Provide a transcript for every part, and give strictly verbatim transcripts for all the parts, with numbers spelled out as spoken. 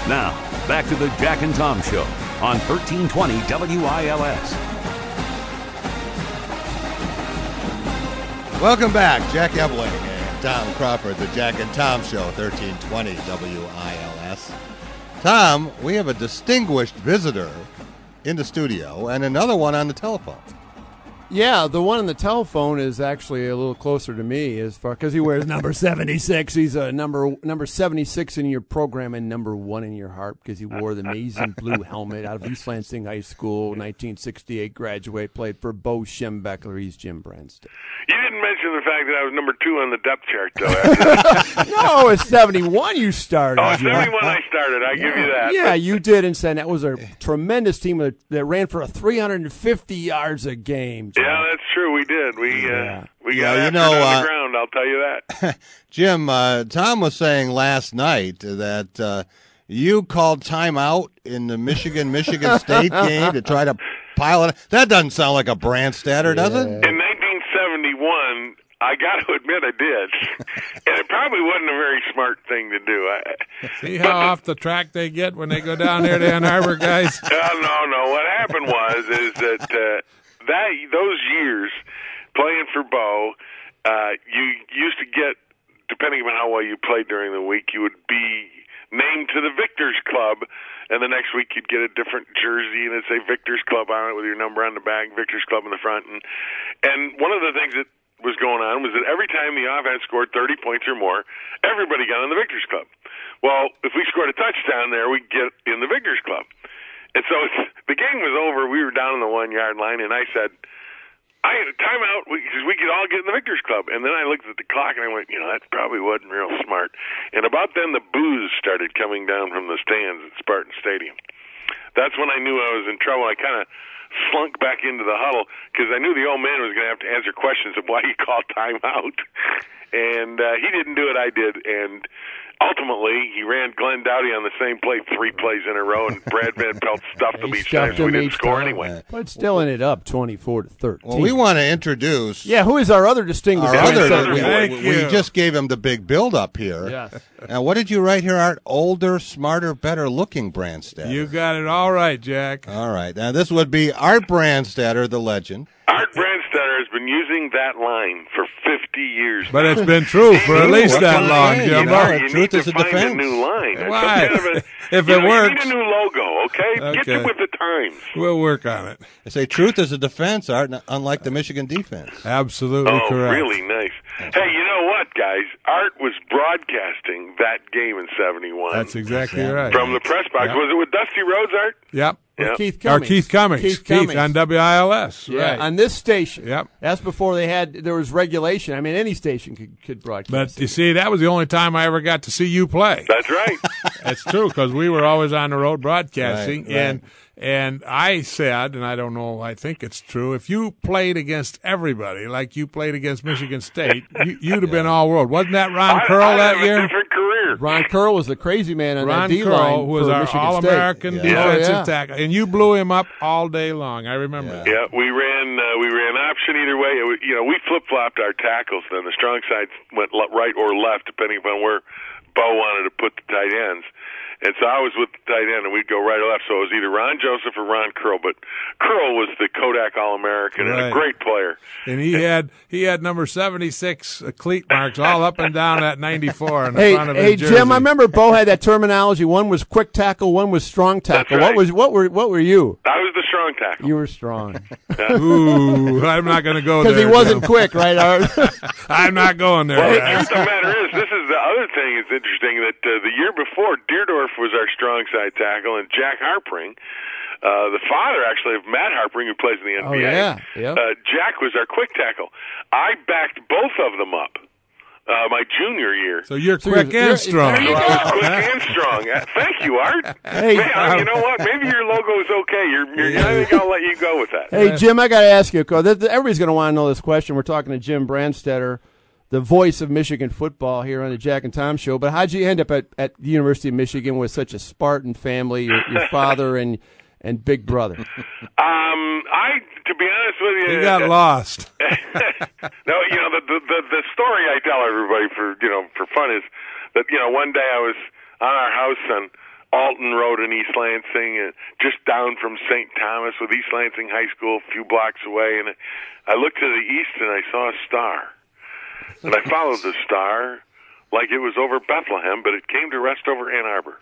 Now, back to the Jack and Tom Show on thirteen twenty W I L S. Welcome back, Jack Ebling and Tom Crawford, the Jack and Tom Show, thirteen twenty W I L S. Tom, we have a distinguished visitor in the studio and another one on the telephone. Yeah, the one on the telephone is actually a little closer to me as far because he wears number seventy-six. He's a number number seventy-six in your program and number one in your heart because he wore the amazing blue helmet out of East Lansing High School, nineteen sixty-eight graduate, played for Bo Schembechler. He's Jim Branstad. You didn't mention the fact that I was number two on the depth chart, though. No, it's seventy-one you started. Oh, seventy-one I started. I give you that. Yeah, you did, and said that was a tremendous team that, that ran for a three hundred fifty yards a game. Jim. Yeah, that's true. We did. We uh, we got Yeah, you after know, it on uh, the ground. I'll tell you that. Jim, uh, Tom was saying last night that uh, you called timeout in the Michigan-Michigan State game to try to pile it. That doesn't sound like a Brandstadter, does it? In nineteen seventy-one, I got to admit I did, and it probably wasn't a very smart thing to do. I, See how off the track they get when they go down there to Ann Arbor, guys? Uh, no, no. What happened was is that uh, that those years playing for Bo, uh, you used to get, depending on how well you played during the week, you would be named to the Victors Club, and the next week you'd get a different jersey and it'd say Victors Club on it with your number on the back, Victors Club in the front. And, and one of the things that was going on was that every time the offense scored thirty points or more, everybody got on the Victors Club. Well, if we scored a touchdown there, we'd get in the Victors Club. And so it's, the game was over. We were down on the one-yard line, and I said, I had a timeout because we could all get in the Victors Club. And then I looked at the clock, and I went, you know, that probably wasn't real smart. And about then, the boos started coming down from the stands at Spartan Stadium. That's when I knew I was in trouble. I kind of slunk back into the huddle because I knew the old man was going to have to answer questions of why he called timeout. And uh, he didn't do it, I did. And ultimately, he ran Glenn Dowdy on the same play three plays in a row, and Brad Van Pelt stuffed him each time, so we didn't score anyway. But still ended up twenty-four to thirteen. Well, we want to introduce. Yeah, who is our other distinguished? Our other, Thank we, you. we, we just gave him the big build-up here. Yes. And what did you write here, Art? Older, smarter, better-looking Brandstadter. You got it all right, Jack. All right. Now, this would be Art Brandstadter, the legend. Art Brandstadter has been using that line for fifty years. But it's been true for at least that long, You Jim. know, You truth need to is a find defense. a new line. It's Why? some kind of a- If you it know, works. You need a new logo, okay? Get Okay. you with the times. We'll work on it. They say truth is a defense, Art, unlike the Michigan defense. Absolutely Oh, correct. really nice. Hey, you know what, guys? Art was broadcasting that game in seventy-one. That's exactly Yeah. right. From the press box. Yep. Was it with Dusty Rhodes, Art? Yep. With Yep. Keith Or Cummings. Keith Cummings. Keith Keith, Cummings. on W I L S. Yeah, Right. on this station. Yep. That's before they had, there was regulation. I mean, any station could, could broadcast. But you see, that was the only time I ever got to see you play. That's right. It's true, because we were always on the road broadcasting, Right, right. and and I said, and I don't know, I think it's true, if you played against everybody like you played against Michigan State, you, you'd have been all world. Wasn't that Ron I, Curl I that have a year? different career. Ron Curl was the crazy man on Ron that D-line Curl, who was for our Michigan All-American State. Yeah. defensive Oh, yeah. tackle, and you blew him up all day long. I remember that. Yeah, we ran uh, we ran option either way. It was, you know, we flip flopped our tackles. Then the strong side went le- right or left, depending upon where Bo wanted to put the tight ends. And so I was with the tight end, and we'd go right or left. So it was either Ron Joseph or Ron Curl. But Curl was the Kodak All-American and Right. a great player. And he had he had number seventy-six uh, cleat marks all up and down that ninety-four in the Hey, front of his hey, jersey. Jim! I remember Bo had that terminology. One was quick tackle, one was strong tackle. right. What was what were what were you? I was the strong tackle. You were strong Ooh, I'm not going to go there. because he wasn't Jim. quick, right? Art? I'm not going there. Well, the guys. truth of the matter is, this is the other thing that's interesting, that uh, the year before, Deerdorf was our strong side tackle, and Jack Harpring, uh, the father, actually, of Matt Harpring, who plays in the N B A, Oh, yeah. Yep. uh, Jack was our quick tackle. I backed both of them up uh, my junior year. So you're So quick you're- and you're- strong. there So you I was go. quick and strong. Uh, thank you, Art. Hey, Hey, uh, you know what? Maybe your logo is okay. You're, you're, I think I'll let you go with that. Hey, Jim, I got to ask you, because everybody's going to want to know this question. We're talking to Jim Brandstadter, the voice of Michigan football here on the Jack and Tom Show. But how'd you end up at, at the University of Michigan with such a Spartan family, your, your father and and big brother? Um, I, to be honest with you, He got uh, lost. no, you know, the, the the the story I tell everybody for you know for fun is that you know one day I was on our house on Alton Road in East Lansing, and just down from Saint Thomas with East Lansing High School a few blocks away. And I looked to the east and I saw a star. And I followed the star like it was over Bethlehem, but it came to rest over Ann Arbor.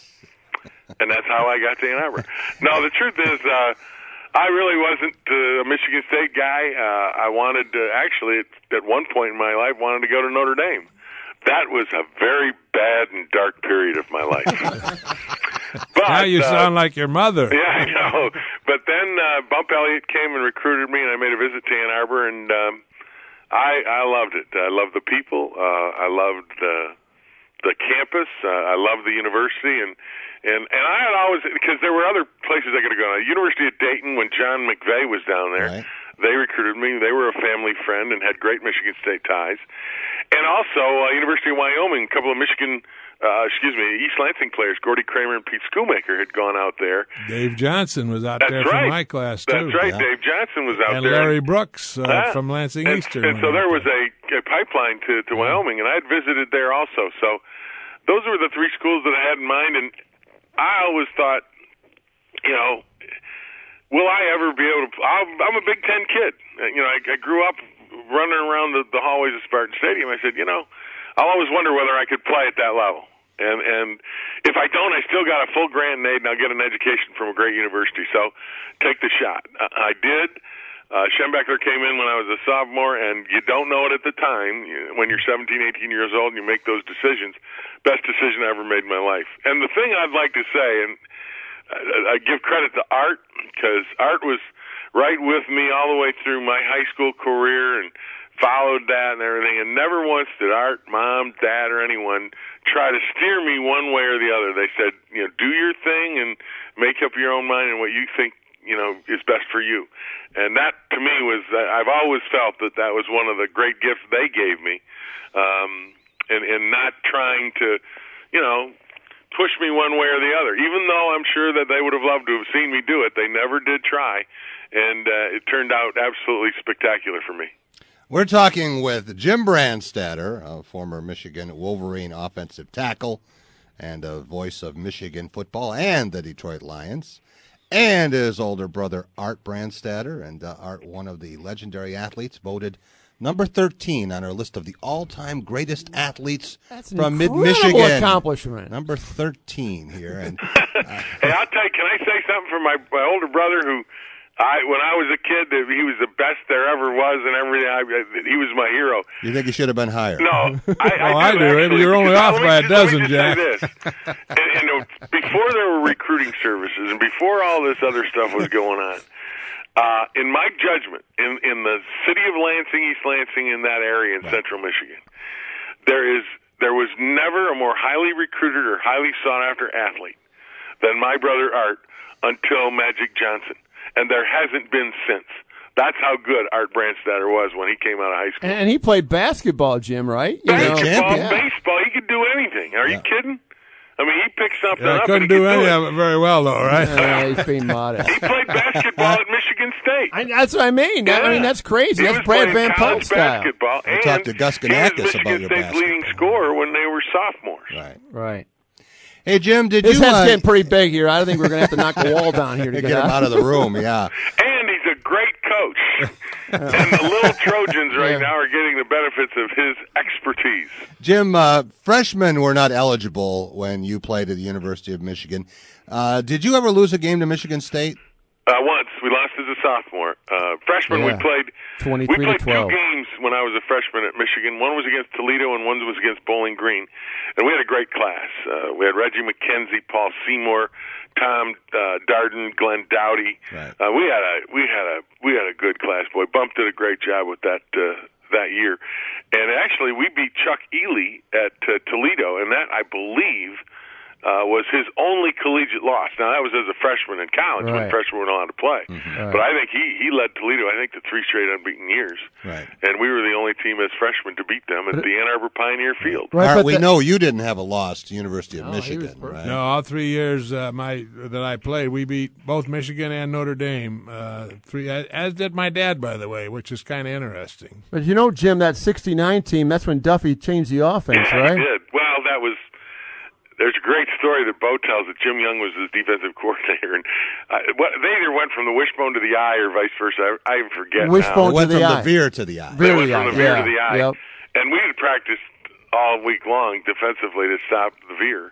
And that's how I got to Ann Arbor. No, the truth is, uh, I really wasn't uh, a Michigan State guy. Uh, I wanted to, actually, at, at one point in my life, wanted to go to Notre Dame. That was a very bad and dark period of my life. But, now you uh, sound like your mother. Yeah, I know. But then uh, Bump Elliott came and recruited me, and I made a visit to Ann Arbor, and um, I, I loved it. I loved the people. Uh, I loved the the campus. Uh, I loved the university, and and and I had always, because there were other places I could have gone. University of Dayton, when John McVeigh was down there. Right. They recruited me. They were a family friend and had great Michigan State ties. And also, uh, University of Wyoming, a couple of Michigan, uh, excuse me, East Lansing players, Gordy Kramer and Pete Schoolmaker, had gone out there. Dave Johnson was out That's there right. from my class, too. That's right. Yeah. Dave Johnson was out and there. And Larry Brooks uh, uh, from Lansing and, Eastern. And so there was a, a pipeline to, to Wyoming, and I had visited there also. So those were the three schools that I had in mind, and I always thought, you know, will I ever be able to? I'm, I'm a Big Ten kid. You know, I, I grew up running around the, the hallways of Spartan Stadium. I said, you know, I'll always wonder whether I could play at that level. And and if I don't, I still got a full grant aid, and I'll get an education from a great university. So take the shot. I, I did. Uh, Schembechler came in when I was a sophomore, and you don't know it at the time. When you're seventeen, eighteen years old and you make those decisions, best decision I ever made in my life. And the thing I'd like to say, and I give credit to Art, because Art was right with me all the way through my high school career and followed that and everything. And never once did Art, Mom, Dad, or anyone try to steer me one way or the other. They said, you know, do your thing and make up your own mind and what you think, you know, is best for you. And that, to me, was, I've always felt that that was one of the great gifts they gave me. Um, and, and not trying to, you know, push me one way or the other. Even though I'm sure that they would have loved to have seen me do it, they never did try, and uh, it turned out absolutely spectacular for me. We're talking with Jim Brandstatter, a former Michigan Wolverine offensive tackle and a voice of Michigan football and the Detroit Lions, and his older brother Art Brandstatter, and uh, Art, one of the legendary athletes, voted number thirteen on our list of the all-time greatest athletes That's an from mid-Michigan. incredible accomplishment. Number thirteen here. And uh, hey, I'll tell you, can I say something from my, my older brother who, I when I was a kid, he was the best there ever was, and everything. I, he was my hero. You think he should have been higher? No, I, oh, I I do. do. Actually, You're only off by a dozen, Jack. This. and, and uh, before there were recruiting services, and before all this other stuff was going on, Uh, in my judgment, in, in the city of Lansing, East Lansing, in that area in right. central Michigan, there is there was never a more highly recruited or highly sought-after athlete than my brother Art until Magic Johnson, and there hasn't been since. That's how good Art Brandstatter was when he came out of high school. And he played basketball, Jim, right? You basketball, know, baseball, he could do anything. Are yeah. you kidding? I mean, he picked something yeah, up. Couldn't and do he could any do of it very well, though, right? Yeah, he's being modest. He played basketball at Michigan State. I, that's what I mean. Yeah. I mean, that's crazy. He that's Brad Van Pelt style. Basketball, I and talked to Gus Ganakis about your Michigan State's leading scorer when they were sophomores. Right, right. Hey, Jim, did His you... His head's uh, getting pretty big here. I think we're going to have to knock the wall down here to get, get him out. out of the room, yeah. And he's a great coach. And the little Trojans right yeah. now are getting the benefits of his expertise. Jim, uh, freshmen were not eligible when you played at the University of Michigan. Uh, did you ever lose a game to Michigan State? Uh, once. We lost as a sophomore. Uh, freshman, yeah. we played twenty-three we played to twelve. two games when I was a freshman at Michigan. One was against Toledo and one was against Bowling Green. And we had a great class. Uh, we had Reggie McKenzie, Paul Seymour, Tom uh, Darden, Glenn Dowdy. Right. Uh, we had a we had a we had a good class. Boy, Bump did a great job with that uh, that year. And actually, we beat Chuck Ely at uh, Toledo, and that, I believe, Uh, was his only collegiate loss. Now, that was as a freshman in college right. when freshmen weren't allowed to play. Mm-hmm. Right. But I think he, he led Toledo, I think, to three straight unbeaten years. Right. And we were the only team as freshmen to beat them at but the Ann Arbor Pioneer Field. Right, Art, but we the, know you didn't have a loss to University of No, he Michigan, was perfect. right? No, all three years uh, my that I played, we beat both Michigan and Notre Dame. Uh, three, as did my dad, by the way, which is kind of interesting. But you know, Jim, that sixty-nine team, that's when Duffy changed the offense, Yeah, right? he did. Well, that was there's a great story that Bo tells that Jim Young was his defensive coordinator, and uh, what, they either went from the wishbone to the eye or vice versa. I, I even forget wishbone now. It went to the from eye. the veer to the eye. They Veer went the from eye. the veer yeah. to the eye. Yep. And we had practiced all week long defensively to stop the veer.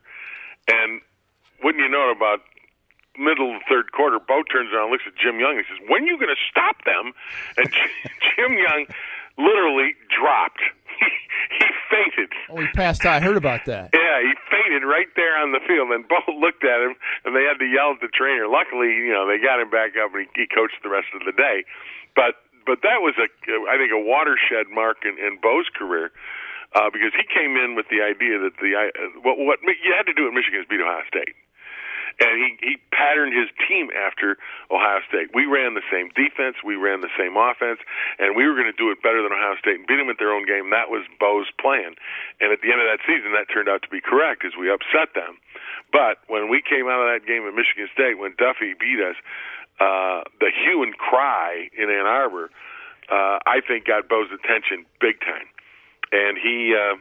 And wouldn't you know it, about middle of the third quarter, Bo turns around and looks at Jim Young and says, when are you going to stop them? And Jim Young literally dropped. He, he fainted. Oh, he passed out. I heard about that. Yeah, he fainted right there on the field, and Bo looked at him, and they had to yell at the trainer. Luckily, you know, they got him back up, and he, he coached the rest of the day. But but that was, a, I think, a watershed mark in, in Bo's career, uh, because he came in with the idea that the uh, what, what you had to do at Michigan is beat Ohio State. And he, he patterned his team after Ohio State. We ran the same defense, we ran the same offense, and we were going to do it better than Ohio State and beat them at their own game. That was Bo's plan. And at the end of that season, that turned out to be correct as we upset them. But when we came out of that game at Michigan State, when Duffy beat us, uh, the hue and cry in Ann Arbor, uh, I think got Bo's attention big time. And he uh,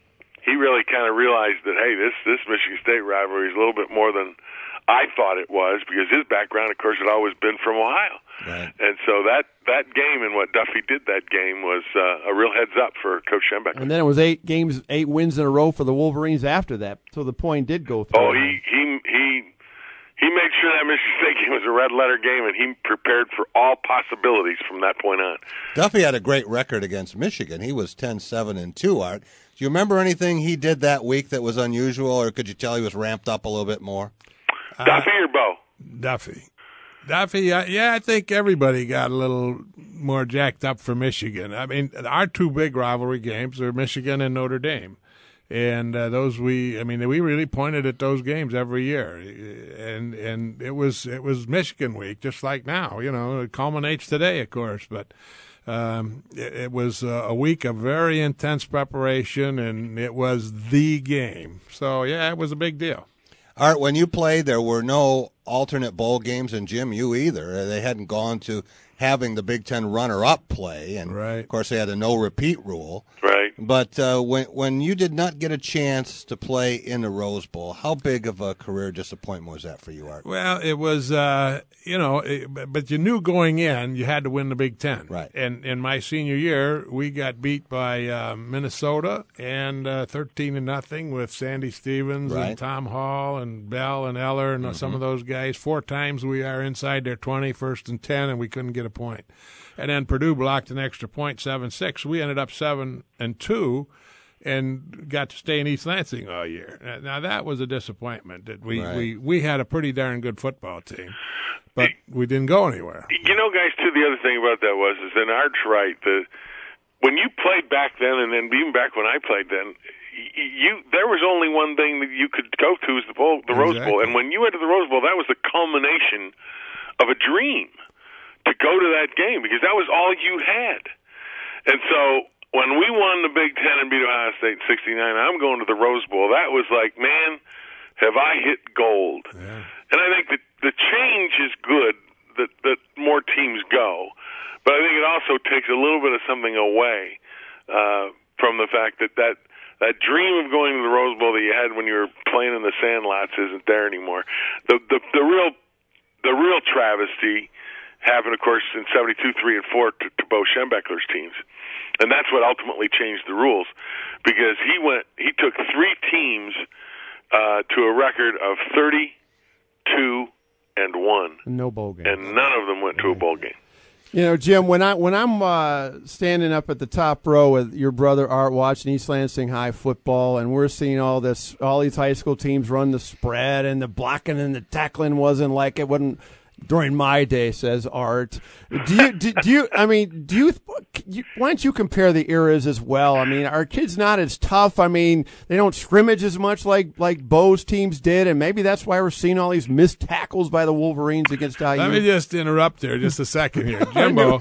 he really kind of realized that, hey, this, this Michigan State rivalry is a little bit more than I thought it was, because his background, of course, had always been from Ohio. Right. And so that, that game and what Duffy did that game was uh, a real heads up for Coach Schembechler. And then it was eight games, eight wins in a row for the Wolverines after that, so the point did go through. Oh, he he he he made sure that Michigan State game was a red letter game, and he prepared for all possibilities from that point on. Duffy had a great record against Michigan. He was ten seven and two, Art. Do you remember anything he did that week that was unusual, or could you tell he was ramped up a little bit more? Duffy or Bo? Duffy. Duffy, uh, yeah, I think everybody got a little more jacked up for Michigan. I mean, our two big rivalry games are Michigan and Notre Dame. And uh, those we, I mean, we really pointed at those games every year, and and it was it was Michigan week, just like now. You know, it culminates today, of course, but um, it, it was a week of very intense preparation, and it was the game. So yeah, it was a big deal. Art, when you played, there were no alternate bowl games, and Jim, you either. They hadn't gone to having the Big Ten runner-up play, and right. of course they had a no-repeat rule. Right. But uh, when when you did not get a chance to play in the Rose Bowl, how big of a career disappointment was that for you, Art? Well, it was, uh, you know, it, but you knew going in you had to win the Big Ten. Right. And in my senior year, we got beat by uh, Minnesota and uh, thirteen to nothing with Sandy Stevens Right. and Tom Hall and Bell and Eller and mm-hmm. some of those guys. Four times we are inside their twenty, first and ten, and we couldn't get a point. And then Purdue blocked an extra point, seven six. We ended up seven and two, and got to stay in East Lansing all year. Now that was a disappointment. That we, Right. we, we had a pretty darn good football team, but we didn't go anywhere. You know, guys, too, the other thing about that was, is that Art's right. The, when you played back then, and then even back when I played then, you there was only one thing that you could go to, is the bowl, the Exactly. Rose Bowl. And when you went to the Rose Bowl, that was the culmination of a dream to go to that game, because that was all you had. And so when we won the Big Ten and beat Ohio State in sixty-nine, I'm going to the Rose Bowl. That was like, man, have I hit gold. Yeah. And I think that the change is good, that, that more teams go. But I think it also takes a little bit of something away uh, from the fact that, that that dream of going to the Rose Bowl that you had when you were playing in the sandlots isn't there anymore. The the, the real the real travesty happened, of course, in seventy-two, three, and four to, to Bo Schembechler's teams. And that's what ultimately changed the rules, because he went, he took three teams uh, to a record of thirty-two and one. No bowl game. And none of them went to a bowl game. You know, Jim, when I when I'm uh, standing up at the top row with your brother Art watching East Lansing High football, and we're seeing all this, all these high school teams run the spread, and the blocking and the tackling wasn't like it wasn't during my day, says Art. Do you do, do you? I mean, do you, you? Why don't you compare the eras as well? I mean, are kids not as tough? I mean, they don't scrimmage as much like like Bo's teams did, and maybe that's why we're seeing all these missed tackles by the Wolverines against I U. Let me just interrupt there just a second here. Jimbo,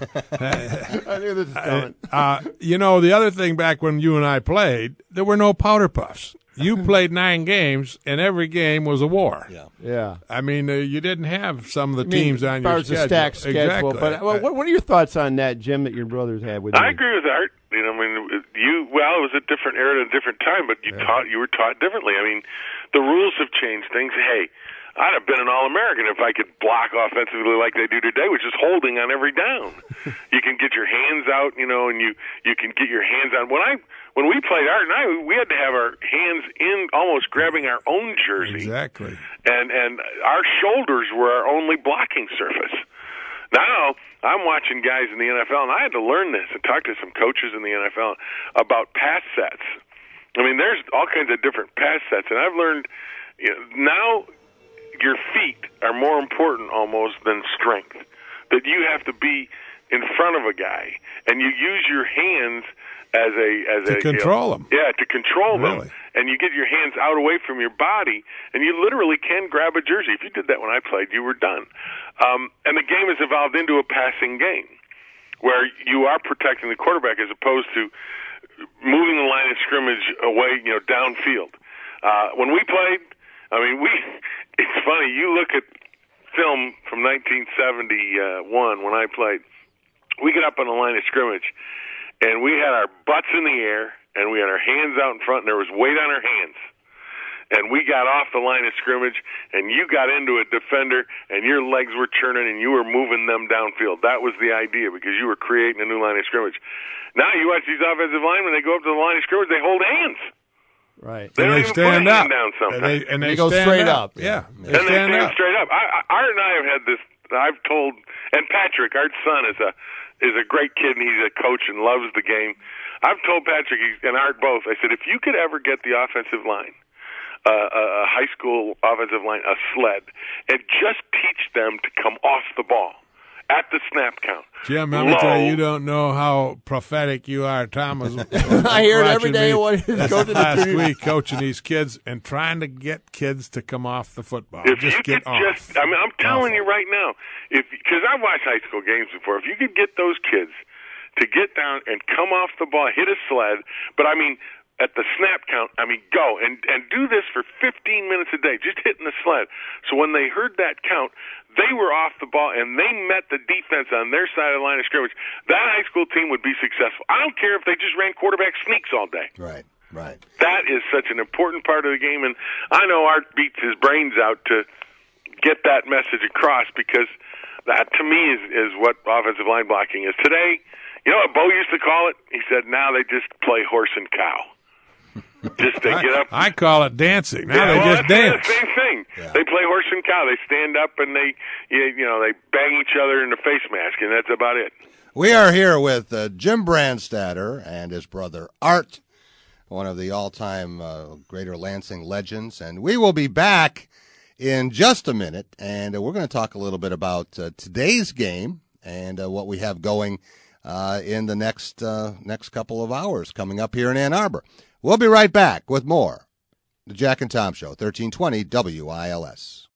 I knew this was coming. uh, you know, the other thing back when you and I played, there were no powder puffs. You played nine games, and every game was a war. Yeah. Yeah. I mean, uh, you didn't have some of the I mean, teams on as far your as the schedule. stacked schedule. Exactly. But well, what, what are your thoughts on that, Jim, that your brothers had with you? I agree with Art. You know, I mean, you well, it was a different era at a different time, but you yeah. taught you were taught differently. I mean, the rules have changed things. Hey, I'd have been an All-American if I could block offensively like they do today, which is holding on every down. You can get your hands out, you know, and you you can get your hands on. When I when we played Art and I, we had to have our hands in, almost grabbing our own jersey. Exactly. And and our shoulders were our only blocking surface. Now, I'm watching guys in the N F L, and I had to learn this and talk to some coaches in the N F L about pass sets. I mean, there's all kinds of different pass sets, and I've learned, you know, now your feet are more important almost than strength, that you have to be in front of a guy, and you use your hands as a as to a control you know, them. Yeah, to control really? them, and you get your hands out away from your body, and you literally can grab a jersey. If you did that when I played, you were done. Um, and the game has evolved into a passing game, where you are protecting the quarterback as opposed to moving the line of scrimmage away, you know, downfield. Uh, when we played, I mean, we. It's funny. You look at film from nineteen seventy-one when I played. We get up on the line of scrimmage. And we had our butts in the air, and we had our hands out in front, and there was weight on our hands. And we got off the line of scrimmage, and you got into a defender, and your legs were churning, and you were moving them downfield. That was the idea, because you were creating a new line of scrimmage. Now you watch these offensive linemen, they go up to the line of scrimmage, they hold hands. Right. They and don't they even stand put a up. hand down sometimes. And they, and they, they go stand straight up. up. Yeah. They and they stand stand up. straight up. I, I, Art and I have had this, I've told, and Patrick, Art's son, is a is a great kid, and he's a coach and loves the game. I've told Patrick and Art both, I said, if you could ever get the offensive line, uh, a, a high school offensive line, a sled, and just teach them to come off the ball at the snap count. Jim, let me tell you, you don't know how prophetic you are, Thomas. I hear it every day. What is coaching last week, coaching these kids and trying to get kids to come off the football. If just you get could off. just, I mean, I'm telling you right now, if because I've watched high school games before, if you could get those kids to get down and come off the ball, hit a sled, but I mean, at the snap count, I mean, go and and do this for fifteen minutes a day, just hitting the sled. So when they heard that count, they were off the ball and they met the defense on their side of the line of scrimmage. That high school team would be successful. I don't care if they just ran quarterback sneaks all day. Right, right. That is such an important part of the game, and I know Art beats his brains out to get that message across, because that, to me, is, is what offensive line blocking is. Today, you know what Bo used to call it? He said, now they just play horse and cow. Just they get up. I, I call it dancing. Now yeah, they well, just that's dance. The same thing. Yeah. They play horse and cow. They stand up and they, you know, they bang each other in the face mask, and that's about it. We are here with uh, Jim Brandstatter and his brother Art, one of the all-time uh, Greater Lansing legends, and we will be back in just a minute, and uh, we're going to talk a little bit about uh, today's game and uh, what we have going uh, in the next uh, next couple of hours coming up here in Ann Arbor. We'll be right back with more. The Jack and Tom Show, thirteen twenty W I L S.